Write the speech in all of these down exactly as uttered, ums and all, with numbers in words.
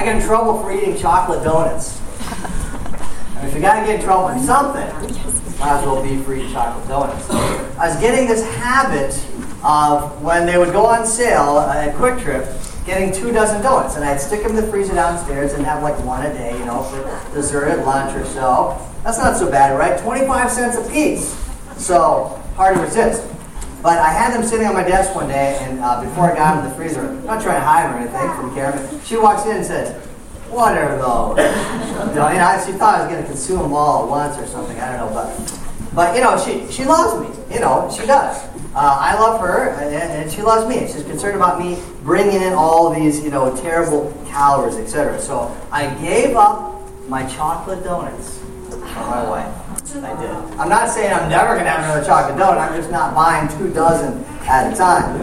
I got in trouble for eating chocolate donuts. And if you got to get in trouble for something, might as well be for eating chocolate donuts. I was getting this habit of when they would go on sale at Quick Trip, getting two dozen donuts, and I'd stick them in the freezer downstairs and have like one a day, you know, for dessert at lunch or so. That's not so bad, right? twenty-five cents a piece. So, hard to resist. But I had them sitting on my desk one day, and uh, before I got them in the freezer, I'm not trying to hide them or anything from Karen, she walks in and says, "What are those?" You know, and I, she thought I was going to consume them all at once or something, I don't know, but, but you know, she, she loves me, you know, she does. Uh, I love her, and, and she loves me. She's concerned about me bringing in all these, you know, terrible calories, et cetera. So I gave up my chocolate donuts for my wife. I did. I'm not saying I'm never going to have another chocolate donut. I'm just not buying two dozen at a time.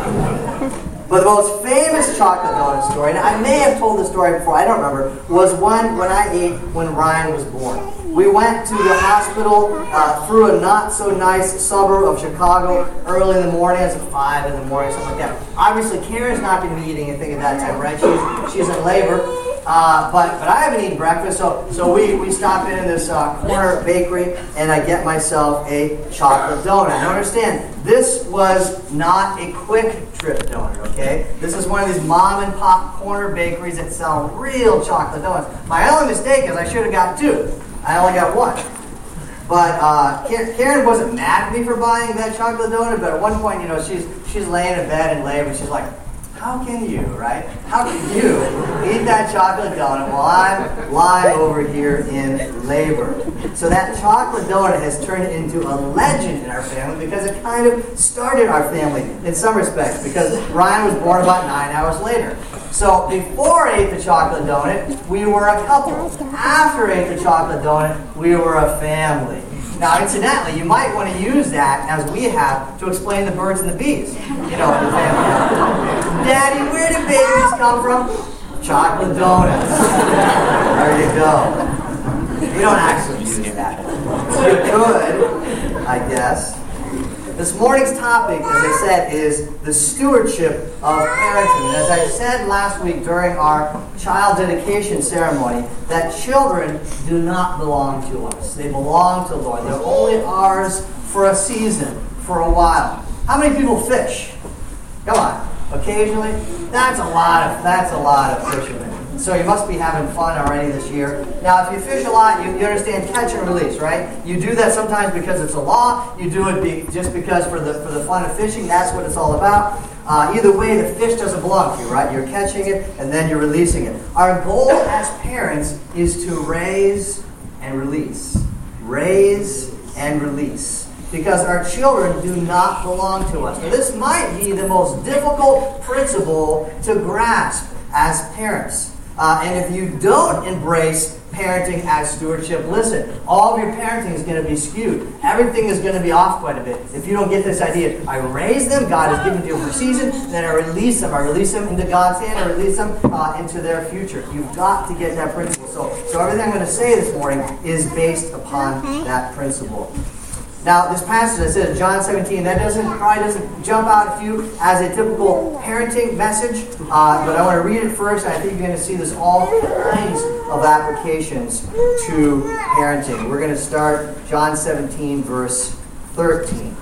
But the most famous chocolate donut story, and I may have told the story before, I don't remember, was one when I ate when Ryan was born. We went to the hospital uh, through a not-so-nice suburb of Chicago early in the morning. It was five in the morning, something like that. Obviously, Karen's not going to be eating anything at that time, right? She's, she's in labor. Uh, but but I haven't eaten breakfast, so so we, we stop in in this uh, corner bakery, and I get myself a chocolate donut. Now understand, this was not a Quick Trip donut, okay? This is one of these mom and pop corner bakeries that sell real chocolate donuts. My only mistake is I should have got two. I only got one. But uh, Karen wasn't mad at me for buying that chocolate donut, but at one point, you know, she's she's laying in bed in labor, and she's like, how can you, right? How can you eat that chocolate donut while I'm lying over here in labor? So that chocolate donut has turned into a legend in our family because it kind of started our family in some respects, because Ryan was born about nine hours later. So before I ate the chocolate donut, we were a couple. After I ate the chocolate donut, we were a family. Now, incidentally, you might want to use that, as we have, to explain the birds and the bees. You know, in the family. Daddy, where do babies come from? Chocolate donuts. There you go. You don't actually use that. You could, I guess. This morning's topic, as I said, is the stewardship of parenting. And as I said last week during our child dedication ceremony, that children do not belong to us. They belong to the Lord. They're only ours for a season, for a while. How many people fish? Come on. Occasionally? That's a lot of, that's a lot of fishermen. So you must be having fun already this year. Now, if you fish a lot, you, you understand catch and release, right? You do that sometimes because it's a law. You do it be, just because for the for the fun of fishing. That's what it's all about. Uh, either way, the fish doesn't belong to you, right? You're catching it, and then you're releasing it. Our goal as parents is to raise and release. Raise and release. Because our children do not belong to us. Now, this might be the most difficult principle to grasp as parents. Uh, and if you don't embrace parenting as stewardship, listen, all of your parenting is going to be skewed. Everything is going to be off quite a bit. If you don't get this idea, I raise them, God has given to you for a season, then I release them. I release them into God's hand, I release them uh, into their future. You've got to get that principle. So, so everything I'm going to say this morning is based upon that principle. Now, this passage, I said, John seventeen, that doesn't probably doesn't jump out at you as a typical parenting message, uh, but I want to read it first, and I think you're going to see this all kinds of applications to parenting. We're going to start John seventeen, verse thirteen.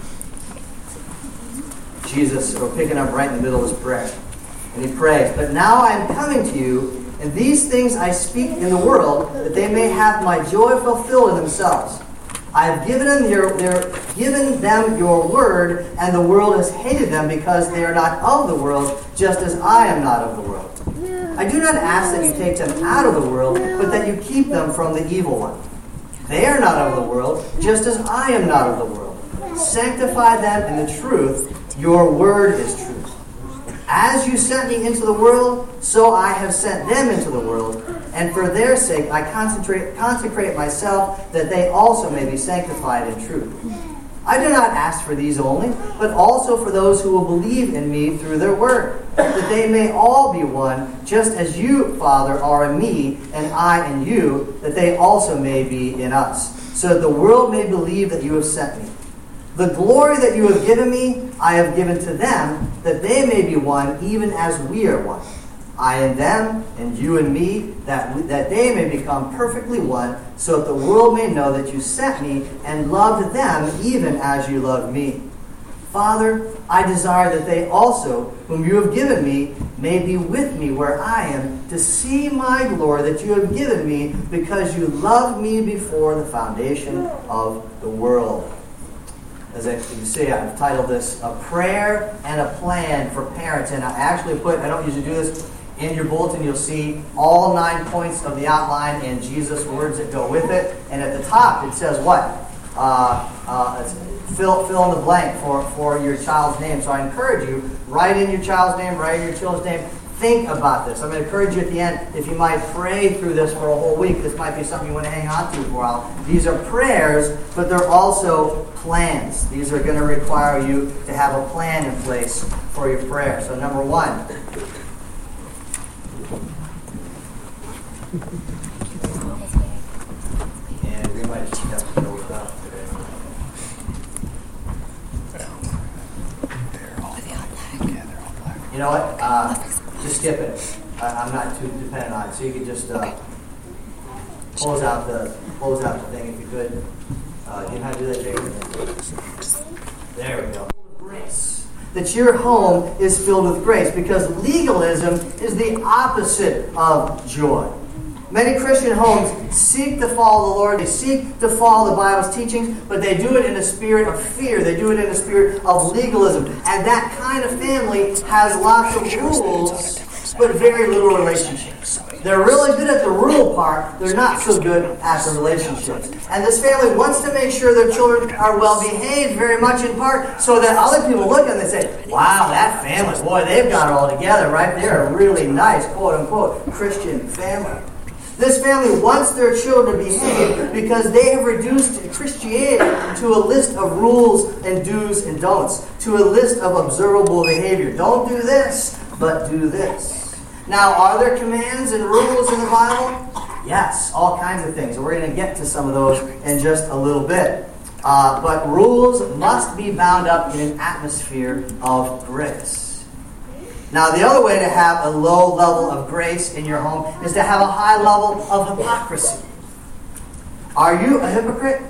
Jesus, we're picking up right in the middle of his prayer, and he prays, "But now I am coming to you, and these things I speak in the world, that they may have my joy fulfilled in themselves. I have given them your, their, given them your word, and the world has hated them because they are not of the world, just as I am not of the world. I do not ask that you take them out of the world, but that you keep them from the evil one. They are not of the world, just as I am not of the world. Sanctify them in the truth. Your word is truth. As you sent me into the world, so I have sent them into the world. And for their sake I concentrate, consecrate myself, that they also may be sanctified in truth. I do not ask for these only, but also for those who will believe in me through their word, that they may all be one, just as you, Father, are in me, and I in you, that they also may be in us, so that the world may believe that you have sent me. The glory that you have given me, I have given to them, that they may be one, even as we are one. I in them, and you in me, that, we, that they may become perfectly one, so that the world may know that you sent me and loved them even as you loved me. Father, I desire that they also, whom you have given me, may be with me where I am, to see my glory that you have given me, because you loved me before the foundation of the world. As I, you see, I've titled this A Prayer and a Plan for Parents. And I actually put, I don't usually do this, in your bulletin you'll see all nine points of the outline and Jesus' words that go with it. And at the top it says what? Uh, uh, it's fill, fill in the blank for, for your child's name. So I encourage you, write in your child's name, write in your children's name. Think about this. I'm going to encourage you at the end, if you might pray through this for a whole week. This might be something you want to hang on to for a while. These are prayers, but they're also plans. These are going to require you to have a plan in place for your prayer. So number one. And we might just have to go with that today. They're all black. Yeah, they're all black. You know what? Uh, just skip it. I, I'm not too dependent on it. So you could just uh, close out the close out the thing if you could. Uh, you know how to do that, Jacob? There we go. Grace. That your home is filled with grace, because legalism is the opposite of joy. Many Christian homes seek to follow the Lord. They seek to follow the Bible's teachings, but they do it in a spirit of fear. They do it in a spirit of legalism. And that kind of family has lots of rules, but very little relationships. They're really good at the rule part. They're not so good at the relationships. And this family wants to make sure their children are well behaved, very much in part, so that other people look and they say, wow, that family, boy, they've got it all together, right? They're a really nice, quote-unquote, Christian family. This family wants their children to behave because they have reduced Christianity to a list of rules and do's and don'ts, to a list of observable behavior. Don't do this, but do this. Now, are there commands and rules in the Bible? Yes, all kinds of things. We're going to get to some of those in just a little bit. Uh, but rules must be bound up in an atmosphere of grace. Now, the other way to have a low level of grace in your home is to have a high level of hypocrisy. Are you a hypocrite?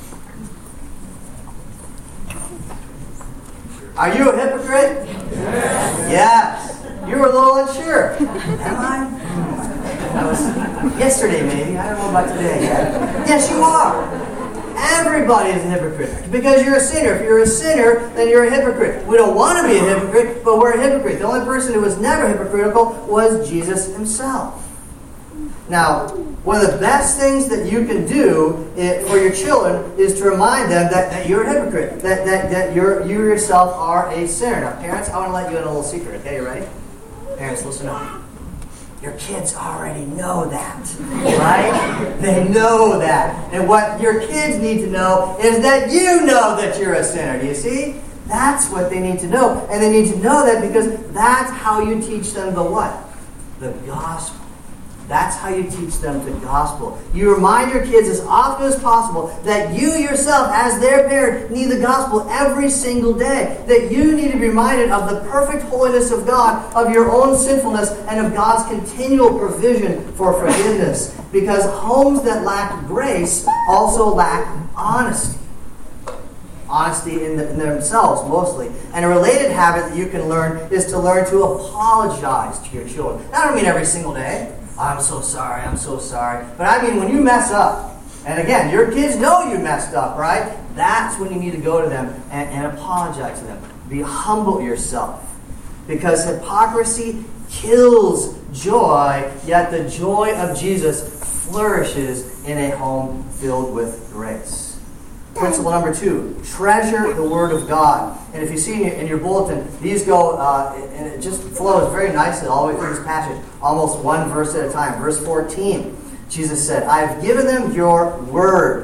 Are you a hypocrite? Yes. Yes. You were a little unsure. Am I? That was yesterday, maybe. I don't know about today yet. Yes, you are. Everybody is a hypocrite because you're a sinner. If you're a sinner, then you're a hypocrite. We don't want to be a hypocrite, but we're a hypocrite. The only person who was never hypocritical was Jesus himself. Now, one of the best things that you can do for your children is to remind them that, that you're a hypocrite, that, that, that you're, you yourself are a sinner. Now, parents, I want to let you in a little secret. Okay, you ready? Parents, listen up. Your kids already know that, right? They know that. And what your kids need to know is that you know that you're a sinner. Do you see? That's what they need to know. And they need to know that because that's how you teach them the what? The gospel. That's how you teach them the gospel. You remind your kids as often as possible that you yourself, as their parent, need the gospel every single day. That you need to be reminded of the perfect holiness of God, of your own sinfulness, and of God's continual provision for forgiveness. Because homes that lack grace also lack honesty. Honesty in, the, in themselves, mostly. And a related habit that you can learn is to learn to apologize to your children. I don't mean every single day. I'm so sorry, I'm so sorry. But I mean when you mess up, and again, your kids know you messed up, right? That's when you need to go to them and, and apologize to them. Be humble yourself. Because hypocrisy kills joy, yet the joy of Jesus flourishes in a home filled with grace. Principle number two, treasure the Word of God. And if you see in your, in your bulletin, these go, uh, and it just flows very nicely all the way through this passage, almost one verse at a time. Verse fourteen, Jesus said, I have given them your Word,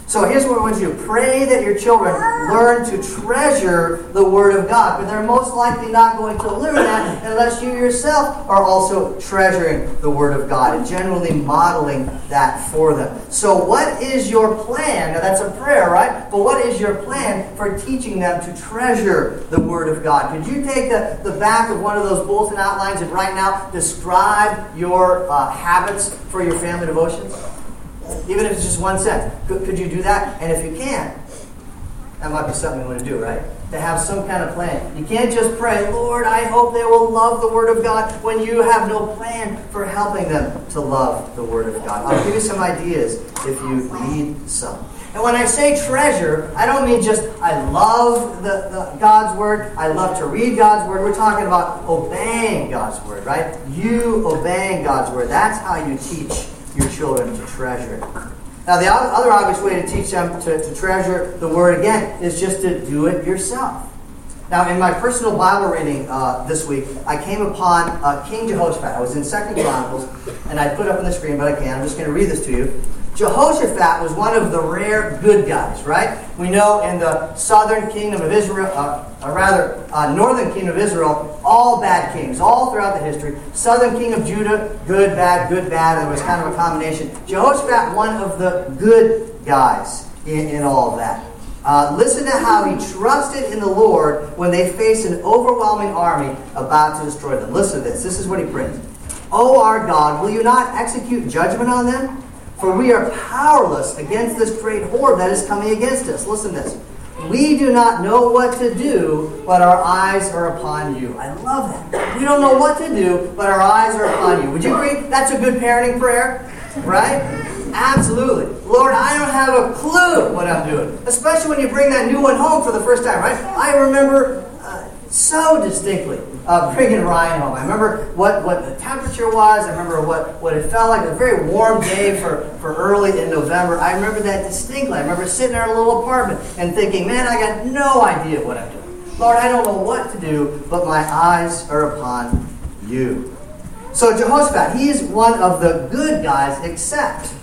So here's what I want you to do. Pray that your children learn to treasure the Word of God. But they're most likely not going to learn that unless you yourself are also treasuring the Word of God and generally modeling that for them. So what is your plan? Now that's a prayer, right? But what is your plan for teaching them to treasure the Word of God? Could you take the, the back of one of those bulletin outlines and right now describe your uh, habits for your family devotions? Even if it's just one sentence. Could, could you do that? And if you can't, that might be something you want to do, right? To have some kind of plan. You can't just pray, Lord, I hope they will love the Word of God, when you have no plan for helping them to love the Word of God. I'll give you some ideas if you need some. And when I say treasure, I don't mean just I love the, the God's Word, I love to read God's Word. We're talking about obeying God's Word, right? You obeying God's Word. That's how you teach your children to treasure it. Now, the other obvious way to teach them to, to treasure the Word, again, is just to do it yourself. Now, in my personal Bible reading uh, this week, I came upon uh, King Jehoshaphat. I was in Second Chronicles, and I put it up on the screen, but I can't. I'm just going to read this to you. Jehoshaphat was one of the rare good guys, right? We know in the southern kingdom of Israel, uh, or rather, uh, northern kingdom of Israel, all bad kings, all throughout the history. Southern king of Judah, good, bad, good, bad. It was kind of a combination. Jehoshaphat, one of the good guys in, in all of that. Uh, listen to how he trusted in the Lord when they faced an overwhelming army about to destroy them. Listen to this. This is what he prayed. "O our God, will you not execute judgment on them? For we are powerless against this great horde that is coming against us." Listen to this. "We do not know what to do, but our eyes are upon you." I love that. We don't know what to do, but our eyes are upon you. Would you agree? That's a good parenting prayer, right? Absolutely. Lord, I don't have a clue what I'm doing. Especially when you bring that new one home for the first time, right? I remember uh, so distinctly uh, bringing Ryan home. I remember what, what the temperature was. I remember what, what it felt like. It was a very warm day for, for early in November. I remember that distinctly. I remember sitting in our little apartment and thinking, man, I got no idea what I'm doing. Lord, I don't know what to do, but my eyes are upon you. So Jehoshaphat, he is one of the good guys, except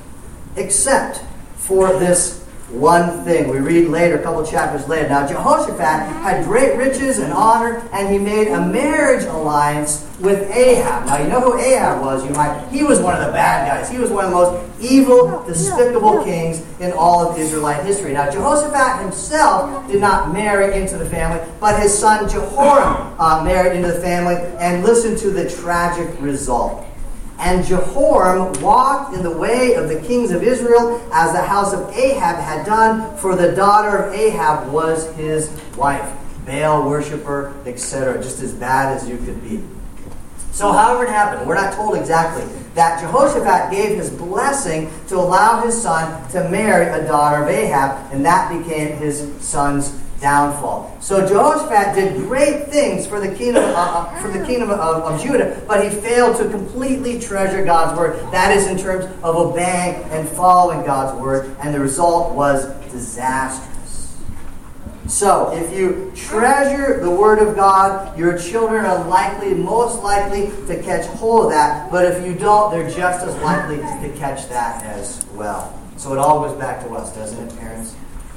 except for this one thing. We read later, a couple chapters later. Now, Jehoshaphat had great riches and honor, and he made a marriage alliance with Ahab. Now, you know who Ahab was. You might. He was one of the bad guys. He was one of the most evil, despicable kings in all of Israelite history. Now, Jehoshaphat himself did not marry into the family, but his son Jehoram uh, married into the family, and listen to the tragic result. "And Jehoram walked in the way of the kings of Israel, as the house of Ahab had done, for the daughter of Ahab was his wife." Baal worshiper, et cetera. Just as bad as you could be. So however it happened, we're not told exactly, that Jehoshaphat gave his blessing to allow his son to marry a daughter of Ahab, and that became his son's downfall. So Jehoshaphat did great things for the kingdom, uh, for the kingdom of, of Judah, but he failed to completely treasure God's word. That is in terms of obeying and following God's word, and the result was disastrous. So, if you treasure the Word of God, your children are likely, most likely, to catch hold of that. But if you don't, they're just as likely to catch that as well. So it all goes back to us, doesn't it, parents?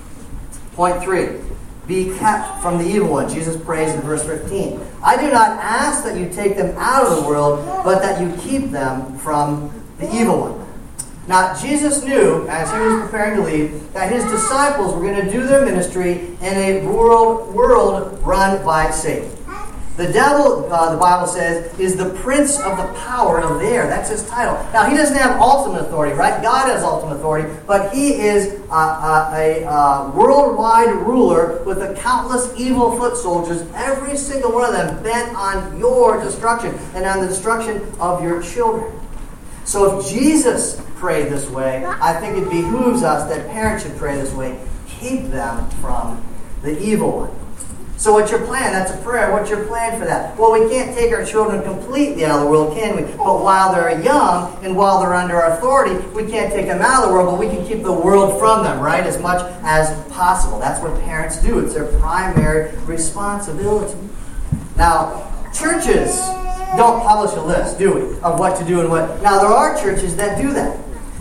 Point three. Be kept from the evil one. Jesus prays in verse fifteen. "I do not ask that you take them out of the world, but that you keep them from the evil one." Now, Jesus knew, as he was preparing to leave, that his disciples were going to do their ministry in a world, world run by Satan. The devil, uh, the Bible says, is the prince of the power of the air. That's his title. Now, he doesn't have ultimate authority, right? God has ultimate authority, but he is uh, uh, a uh, worldwide ruler with a countless evil foot soldiers, every single one of them bent on your destruction and on the destruction of your children. So if Jesus prayed this way, I think it behooves us that parents should pray this way. Keep them from the evil one. So what's your plan? That's a prayer. What's your plan for that? Well, we can't take our children completely out of the world, can we? But while they're young and while they're under our authority, we can't take them out of the world, but we can keep the world from them, right? As much as possible. That's what parents do. It's their primary responsibility. Now, churches don't publish a list, do we, of what to do and what. Now, there are churches that do that.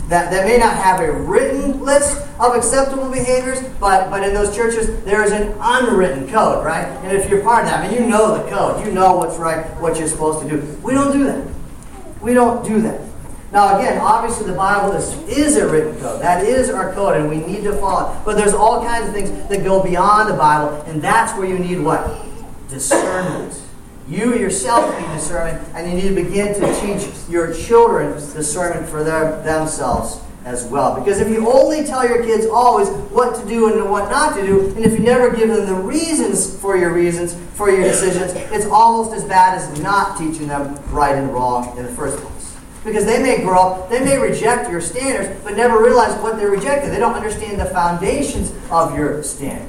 that, that may not have a written list of acceptable behaviors, but, but in those churches, there is an unwritten code, right? And if you're part of that, I mean, you know the code. You know what's right, what you're supposed to do. We don't do that. We don't do that. Now, again, obviously the Bible is, is a written code. That is our code, and we need to follow it. But there's all kinds of things that go beyond the Bible, and that's where you need what? Discernment. You yourself need discernment, and you need to begin to teach your children discernment for their, themselves as well. Because if you only tell your kids always what to do and what not to do, and if you never give them the reasons for your reasons, for your decisions, it's almost as bad as not teaching them right and wrong in the first place. Because they may grow up, they may reject your standards, but never realize what they're rejecting. They don't understand the foundations of your standards.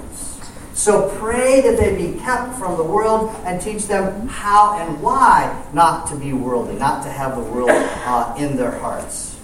So pray that they be kept from the world and teach them how and why not to be worldly, not to have the world uh, in their hearts.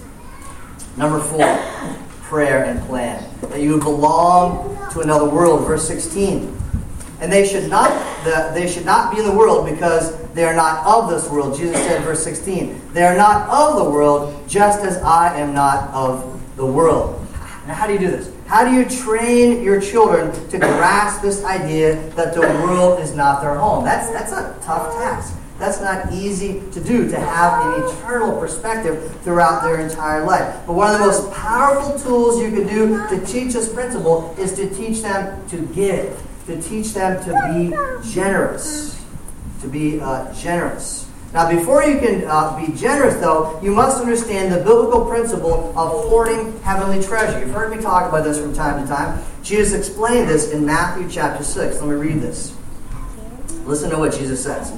Number four, prayer and plan. That you belong to another world. Verse sixteen. And they should not the, they should not be in the world because they are not of this world. Jesus said in verse sixteen, they are not of the world just as I am not of the world. Now how do you do this? How do you train your children to grasp this idea that the world is not their home? That's, that's a tough task. That's not easy to do, to have an eternal perspective throughout their entire life. But one of the most powerful tools you can do to teach this principle is to teach them to give, to teach them to be generous, to be uh, generous. Now, before you can uh, be generous, though, you must understand the biblical principle of hoarding heavenly treasure. You've heard me talk about this from time to time. Jesus explained this in Matthew chapter six. Let me read this. Listen to what Jesus says.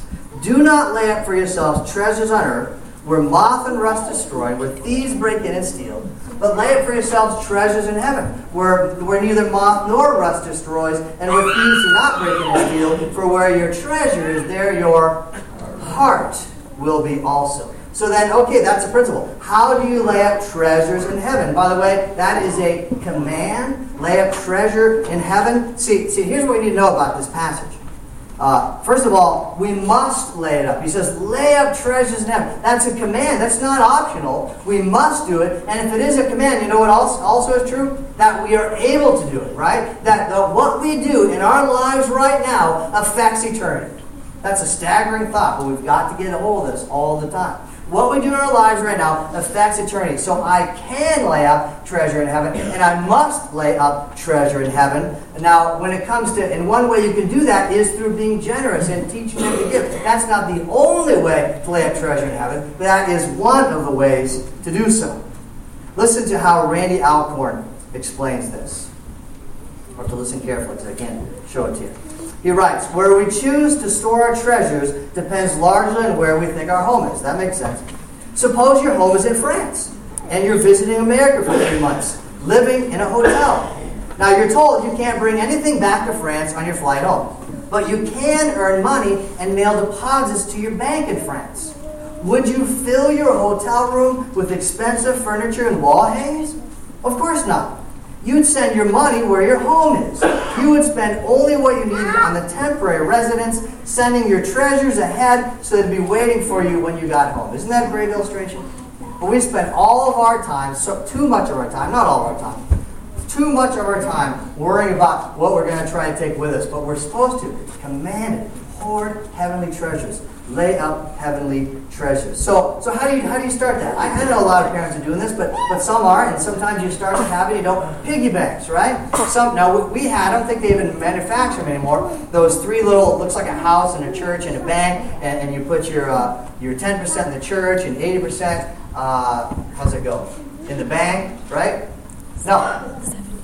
Do not lay up for yourselves treasures on earth, where moth and rust destroy, where thieves break in and steal, but lay up for yourselves treasures in heaven, where, where neither moth nor rust destroys, and where thieves do not break in and steal, for where your treasure is, there your heart will be also. So then, okay, that's a principle. How do you lay up treasures in heaven? By the way, that is a command. Lay up treasure in heaven. See, see, here's what we need to know about this passage. Uh, first of all, we must lay it up. He says, lay up treasures in heaven. That's a command. That's not optional. We must do it. And if it is a command, you know what else also is true? That we are able to do it, right? That the, what we do in our lives right now affects eternity. That's a staggering thought, but we've got to get a hold of this all the time. What we do in our lives right now affects eternity. So I can lay up treasure in heaven, and I must lay up treasure in heaven. Now, when it comes to, and one way you can do that is through being generous and teaching them to give. That's not the only way to lay up treasure in heaven, but that is one of the ways to do so. Listen to how Randy Alcorn explains this. Or to listen carefully, because I can't show it to you. He writes, where we choose to store our treasures depends largely on where we think our home is. That makes sense. Suppose your home is in France, and you're visiting America for three months, living in a hotel. Now, you're told you can't bring anything back to France on your flight home, but you can earn money and mail deposits to your bank in France. Would you fill your hotel room with expensive furniture and wall hangings? Of course not. You'd send your money where your home is. You would spend only what you needed on the temporary residence, sending your treasures ahead so they'd be waiting for you when you got home. Isn't that a great illustration? But we spend all of our time, so too much of our time, not all of our time, too much of our time worrying about what we're going to try and take with us. But we're supposed to. It's commanded. Hoard heavenly treasures. Lay up heavenly treasures. So, so how do you how do you start that? I, I know a lot of parents are doing this, but but some are, and sometimes you start to have it. You don't piggy banks, right? Some now we, we had. I don't think they even manufacture them anymore. Those three little looks like a house and a church and a bank, and, and you put your uh, your ten percent in the church and eighty percent. Uh, how's it go? In the bank, right? No,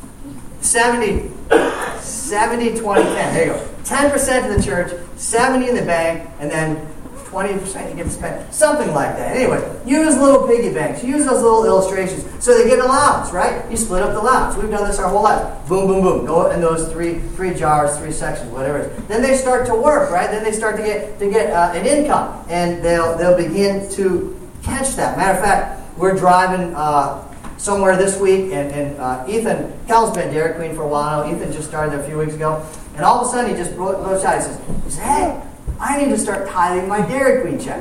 seventy, seventy, twenty, ten. There you go. ten percent in the church, seventy in the bank, and then twenty percent you get to spend. Something like that. Anyway, use little piggy banks. Use those little illustrations. So they get an allowance, right? You split up the allowance. We've done this our whole life. Boom, boom, boom. Go in those three three jars, three sections, whatever it is. Then they start to work, right? Then they start to get to get uh, an income. And they'll they'll begin to catch that. Matter of fact, we're driving uh, somewhere this week, and, and uh, Ethan, Cal's been Dairy Queen for a while now. Ethan just started there a few weeks ago. And all of a sudden, he just blows out. He says, he says, hey, I need to start tithing my Dairy Queen checks.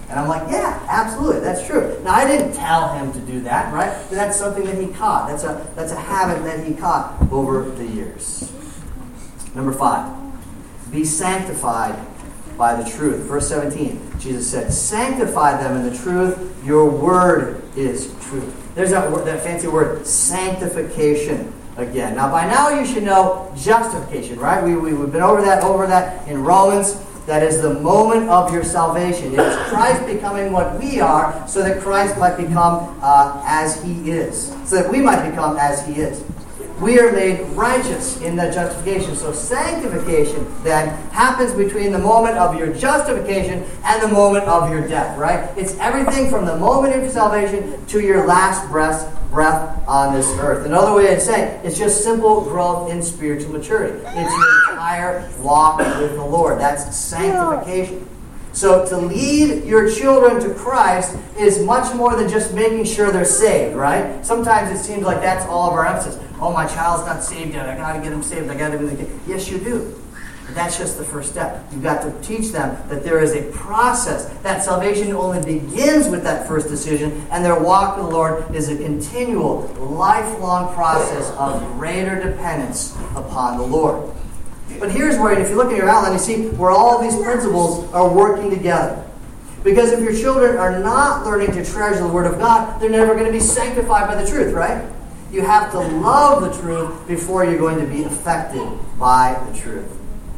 And I'm like, yeah, absolutely, that's true. Now, I didn't tell him to do that, right? But that's something that he caught. That's a, that's a habit that he caught over the years. Number five, be sanctified by the truth. Verse seventeen, Jesus said, sanctify them in the truth. Your word is truth. There's that, word, that fancy word, sanctification. Again. Now, by now you should know justification, right? We, we, we've been over that, over that in Romans. That is the moment of your salvation. It is Christ becoming what we are so that Christ might become uh, as he is. So that we might become as he is. We are made righteous in that justification. So sanctification then happens between the moment of your justification and the moment of your death, right? It's everything from the moment of your salvation to your last breath, breath on this earth. Another way to say it's just simple growth in spiritual maturity. It's your entire walk with the Lord. That's sanctification. So to lead your children to Christ is much more than just making sure they're saved, right? Sometimes it seems like that's all of our emphasis. Oh, my child's not saved yet. I got to get him saved. I got to get him. Yes, you do. But that's just the first step. You've got to teach them that there is a process. That salvation only begins with that first decision, and their walk with the Lord is a continual, lifelong process of greater dependence upon the Lord. But here's where, if you look at your outline, you see where all of these principles are working together. Because if your children are not learning to treasure the Word of God, they're never going to be sanctified by the truth, right? You have to love the truth before you're going to be affected by the truth.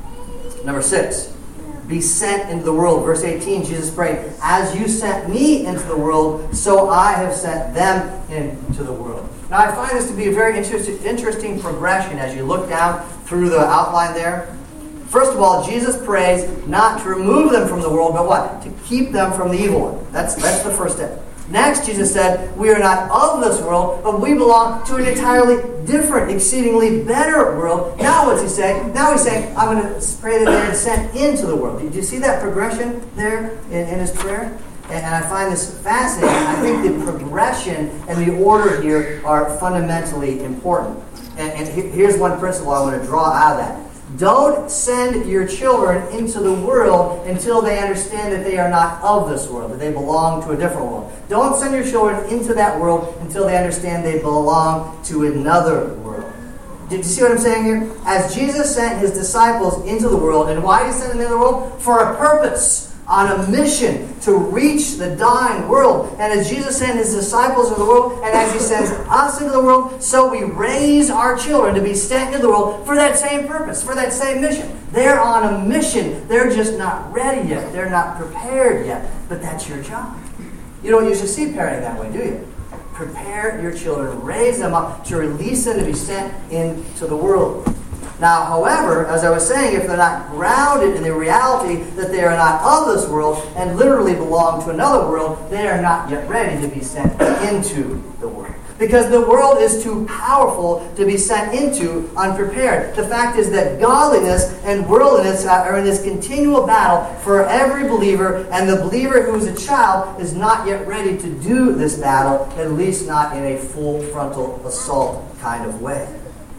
Number six, be sent into the world. Verse eighteen, Jesus prayed, as you sent me into the world, so I have sent them into the world. Now, I find this to be a very interesting, interesting progression as you look down through the outline there. First of all, Jesus prays not to remove them from the world, but what? To keep them from the evil one. That's, that's the first step. Next, Jesus said, we are not of this world, but we belong to an entirely different, exceedingly better world. Now what's he saying? Now he's saying, I'm going to pray that they're sent into the world. Did you see that progression there in, in his prayer? And, and I find this fascinating. I think the progression and the order here are fundamentally important. And, and here's one principle I want to draw out of that. Don't send your children into the world until they understand that they are not of this world, that they belong to a different world. Don't send your children into that world until they understand they belong to another world. Did you see what I'm saying here? As Jesus sent his disciples into the world, and why did he send them into the world? For a purpose. On a mission to reach the dying world. And as Jesus sent his disciples into the world, and as he sends us into the world, so we raise our children to be sent into the world for that same purpose, for that same mission. They're on a mission. They're just not ready yet. They're not prepared yet. But that's your job. You don't usually see parenting that way, do you? Prepare your children, raise them up to release them to be sent into the world. Now, however, as I was saying, if they're not grounded in the reality that they are not of this world and literally belong to another world, they are not yet ready to be sent into the world. Because the world is too powerful to be sent into unprepared. The fact is that godliness and worldliness are in this continual battle for every believer, and the believer who is a child is not yet ready to do this battle, at least not in a full frontal assault kind of way.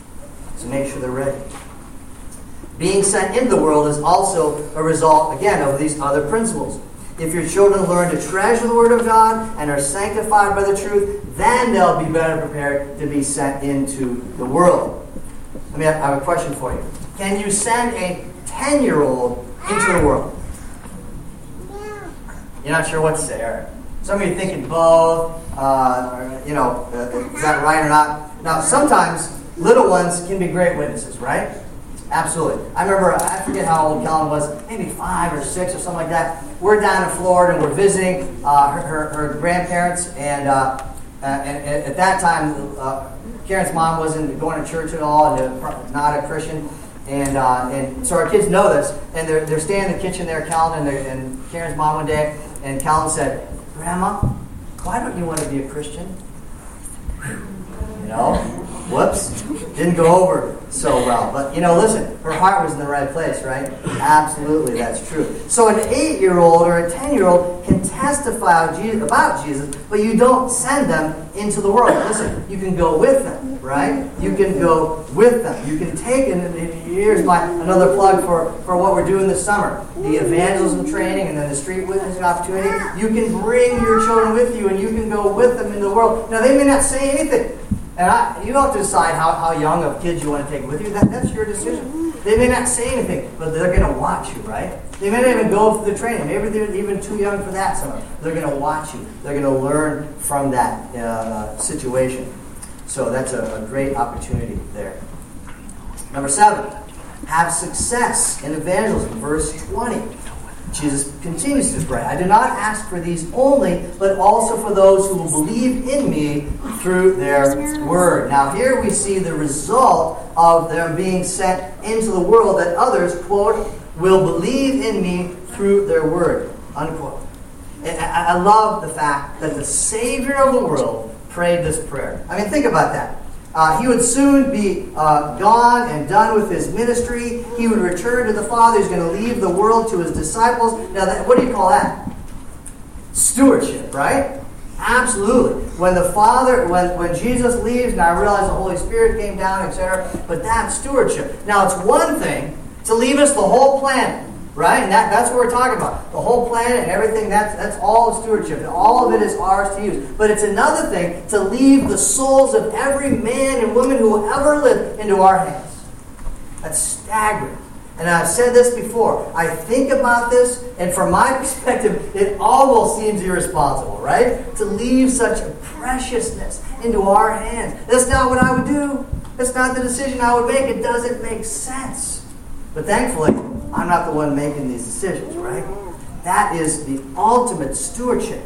So make sure they're ready. Being sent into the world is also a result, again, of these other principles. If your children learn to treasure the Word of God and are sanctified by the truth, then they'll be better prepared to be sent into the world. Let me have, I have a question for you. Can you send a ten-year-old into the world? You're not sure what to say, are you? Some of you are thinking both, uh, or, you know, uh, is that right or not? Now, sometimes little ones can be great witnesses, right? Absolutely. I remember, I forget how old Kellen was, maybe five or six or something like that. We're down in Florida and we're visiting uh, her, her, her grandparents. And, uh, and, and at that time, uh, Karen's mom wasn't going to church at all, and not a Christian. And uh, and so our kids know this. And they're, they're staying in the kitchen there, Kellen and, and Karen's mom one day. And Kellen said, Grandma, why don't you want to be a Christian? You know? Whoops. Didn't go over so well. But, you know, listen, her heart was in the right place, right? Absolutely, that's true. So an eight-year-old or a ten-year-old can testify about Jesus, but you don't send them into the world. Listen, you can go with them, right? You can go with them. You can take, and here's my another plug for, for what we're doing this summer. The evangelism training and then the street witnessing opportunity. You can bring your children with you, and you can go with them into the world. Now, they may not say anything. And I, you don't have to decide how, how young of kids you want to take with you. That, that's your decision. They may not say anything, but they're going to watch you, right? They may not even go through the training. Maybe they're even too young for that. So they're going to watch you. They're going to learn from that uh, situation. So that's a, a great opportunity there. Number seven, have success in evangelism. Verse twenty. Jesus continues to pray, I do not ask for these only, but also for those who will believe in me through their word. Now here we see the result of them being sent into the world, that others, quote, will believe in me through their word, unquote. And I love the fact that the Savior of the world prayed this prayer. I mean, think about that. Uh, he would soon be uh, gone and done with his ministry. He would return to the Father. He's going to leave the world to his disciples. Now, that, what do you call that? Stewardship, right? Absolutely. When the Father, when, when Jesus leaves, and I realize the Holy Spirit came down, et cetera, but that's stewardship. Now, it's one thing to leave us the whole planet. Right? And that, that's what we're talking about. The whole planet and everything, that's, that's all stewardship. And all of it is ours to use. But it's another thing to leave the souls of every man and woman who will ever live into our hands. That's staggering. And I've said this before. I think about this, and from my perspective, it almost seems irresponsible, right? To leave such a preciousness into our hands. That's not what I would do. That's not the decision I would make. It doesn't make sense. But thankfully, I'm not the one making these decisions, right? That is the ultimate stewardship.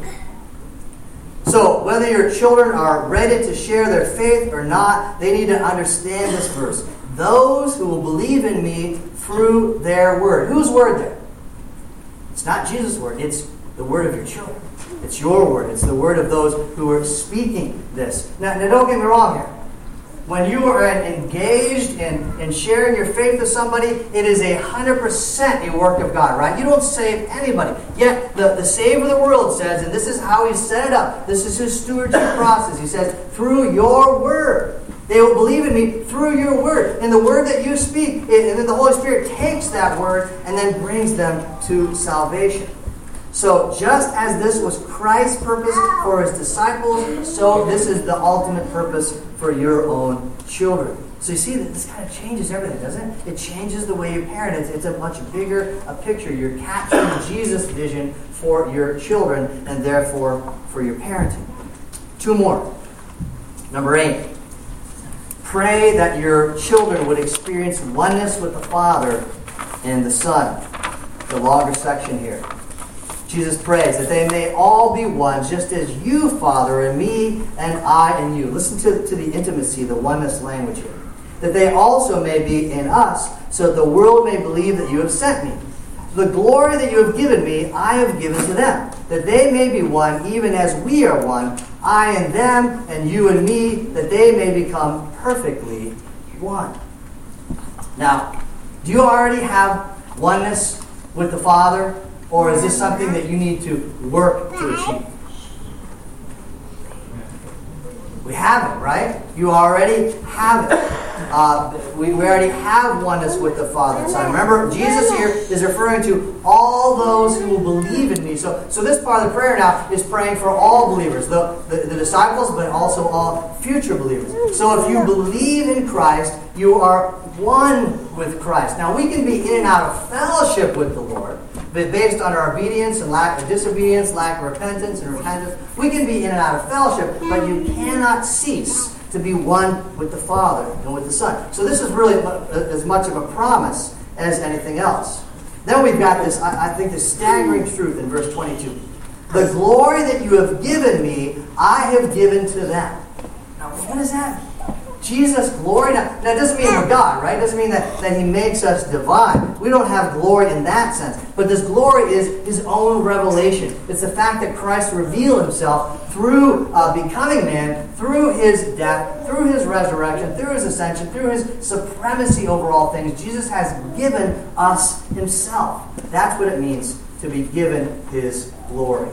So, whether your children are ready to share their faith or not, they need to understand this verse. Those who will believe in me through their word. Whose word there? It's not Jesus' word. It's the word of your children. It's your word. It's the word of those who are speaking this. Now, now don't get me wrong here. When you are engaged in, in sharing your faith with somebody, it is a hundred percent a work of God, right? You don't save anybody. Yet the, the Savior of the world says, and this is how He set it up. This is His stewardship process. He says, through your word. They will believe in me through your word. And the word that you speak, and then the Holy Spirit takes that word and then brings them to salvation. So just as this was Christ's purpose for His disciples, so this is the ultimate purpose for your own children. So you see that this kind of changes everything, doesn't it? It changes the way you parent. It's, it's a much bigger a picture. You're capturing Jesus' vision for your children and therefore for your parenting. Two more. Number eight. Pray that your children would experience oneness with the Father and the Son. The longer section here. Jesus prays that they may all be one, just as you, Father, and me, and I, and you. Listen to, to the intimacy, the oneness language here. That they also may be in us, so that the world may believe that you have sent me. The glory that you have given me, I have given to them, that they may be one, even as we are one, I and them, and you and me, that they may become perfectly one. Now, do you already have oneness with the Father? Or is this something that you need to work to achieve? We have it, right? You already have it. Uh, we, we already have oneness with the Father and Son. Remember, Jesus here is referring to all those who will believe in me. So, so this part of the prayer now is praying for all believers, the, the, the disciples, but also all future believers. So if you believe in Christ, you are one with Christ. Now, we can be in and out of fellowship with the Lord, but based on our obedience and lack of disobedience, lack of repentance and repentance, we can be in and out of fellowship, but you cannot cease to be one with the Father and with the Son. So this is really as much of a promise as anything else. Then we've got this, I think, this staggering truth in verse twenty-two. The glory that you have given me, I have given to them. Now, what is that? Jesus' glory, now, that doesn't mean we're God, right? It doesn't mean that, that he makes us divine. We don't have glory in that sense. But this glory is his own revelation. It's the fact that Christ revealed himself through uh, becoming man, through his death, through his resurrection, through his ascension, through his supremacy over all things. Jesus has given us himself. That's what it means to be given his glory.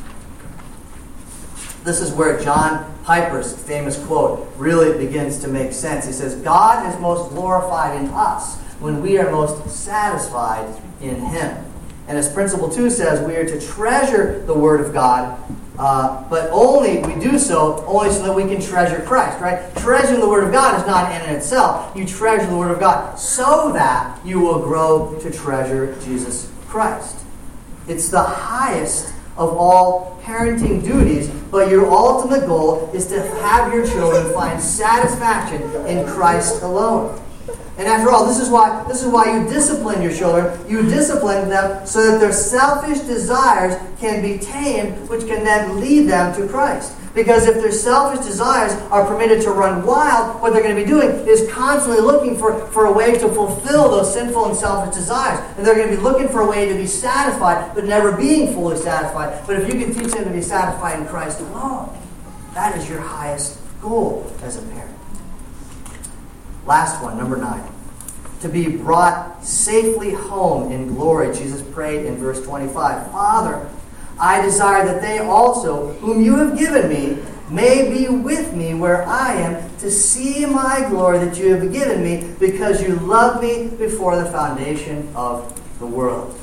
This is where John Piper's famous quote really begins to make sense. He says, God is most glorified in us when we are most satisfied in him. And as Principle two says, we are to treasure the Word of God, uh, but only, we do so, only so that we can treasure Christ, right? Treasuring the Word of God is not an end in itself. You treasure the Word of God so that you will grow to treasure Jesus Christ. It's the highest of all parenting duties, but your ultimate goal is to have your children find satisfaction in Christ alone. And after all, this is why this is why you discipline your children. You discipline them so that their selfish desires can be tamed, which can then lead them to Christ. Because if their selfish desires are permitted to run wild, what they're going to be doing is constantly looking for, for a way to fulfill those sinful and selfish desires. And they're going to be looking for a way to be satisfied, but never being fully satisfied. But if you can teach them to be satisfied in Christ alone, that is your highest goal as a parent. Last one, number nine. To be brought safely home in glory. Jesus prayed in verse twenty-five, Father, I desire that they also, whom you have given me, may be with me where I am, to see my glory that you have given me, because you loved me before the foundation of the world.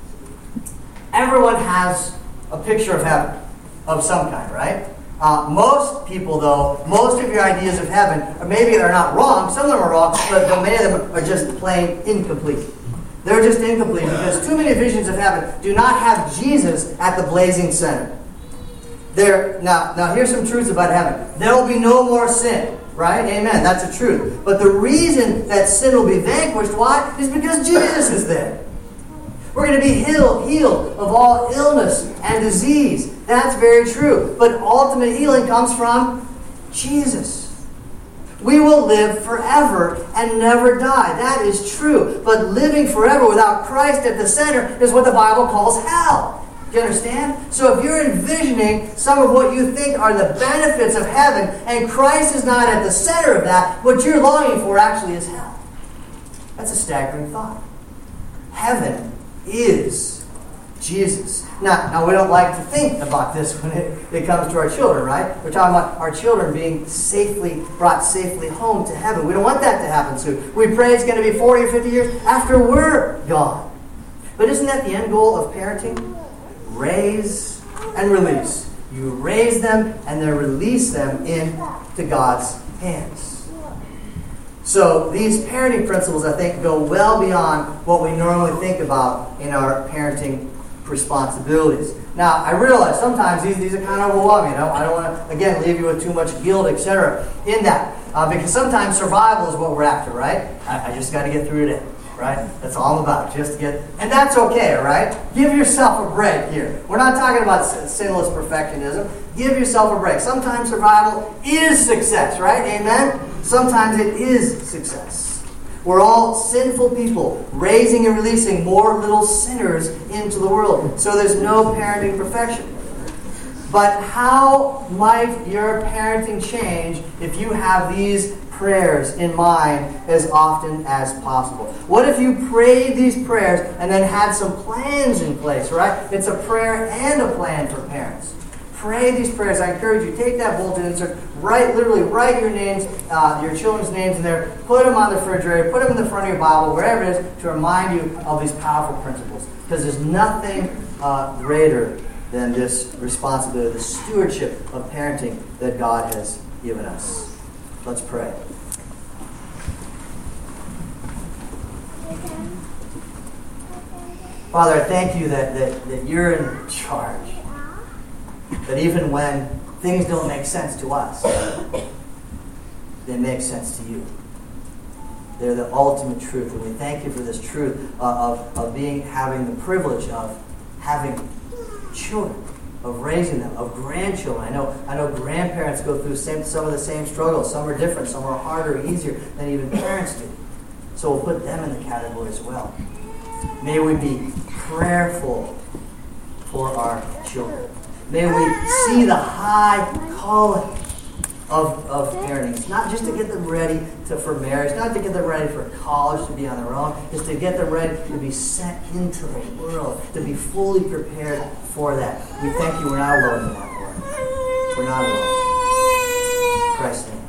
Everyone has a picture of heaven of some kind, right? Uh, most people, though, most of your ideas of heaven, or maybe they're not wrong, some of them are wrong, but, but many of them are just plain incomplete. They're just incomplete because too many visions of heaven do not have Jesus at the blazing center. There, now, now here's some truths about heaven. There will be no more sin, right? Amen. That's the truth. But the reason that sin will be vanquished, why? Is because Jesus is there. We're going to be healed, healed of all illness and disease. That's very true. But ultimate healing comes from Jesus. We will live forever and never die. That is true. But living forever without Christ at the center is what the Bible calls hell. Do you understand? So if you're envisioning some of what you think are the benefits of heaven and Christ is not at the center of that, what you're longing for actually is hell. That's a staggering thought. Heaven is Jesus. Now, now we don't like to think about this when it, it comes to our children, right? We're talking about our children being safely brought safely home to heaven. We don't want that to happen soon. We pray it's going to be forty or fifty years after we're gone. But isn't that the end goal of parenting? Raise and release. You raise them and then release them into God's hands. So these parenting principles, I think, go well beyond what we normally think about in our parenting responsibilities. Now, I realize sometimes these, these are kind of overwhelming. I don't, I don't want to, again, leave you with too much guilt, et cetera, in that. Uh, because sometimes survival is what we're after, right? I, I just got to get through today, right? That's all I'm about, just to get... And that's okay, right? Give yourself a break here. We're not talking about sinless perfectionism. Give yourself a break. Sometimes survival is success, right? Amen? Sometimes it is success. We're all sinful people, raising and releasing more little sinners into the world. So there's no parenting perfection. But how might your parenting change if you have these prayers in mind as often as possible? What if you prayed these prayers and then had some plans in place, right? It's a prayer and a plan for parents. Pray these prayers. I encourage you, take that bulletin insert, write, literally write your names, uh, your children's names in there, put them on the refrigerator, put them in the front of your Bible, wherever it is, to remind you of these powerful principles. Because there's nothing uh, greater than this responsibility, the stewardship of parenting that God has given us. Let's pray. Father, I thank you that, that, that you're in charge. That even when things don't make sense to us, they make sense to you. They're the ultimate truth. And we thank you for this truth uh, of, of being having the privilege of having children, of raising them, of grandchildren. I know I know grandparents go through same, some of the same struggles. Some are different, some are harder, easier than even parents do. So we'll put them in the category as well. May we be prayerful for our children. May we see the high calling of, of parenting. It's not just to get them ready to, for marriage, not to get them ready for college, to be on their own. It's to get them ready to be sent into the world, to be fully prepared for that. We thank you. We're not alone in that, Lord. We're not alone. In Christ's name.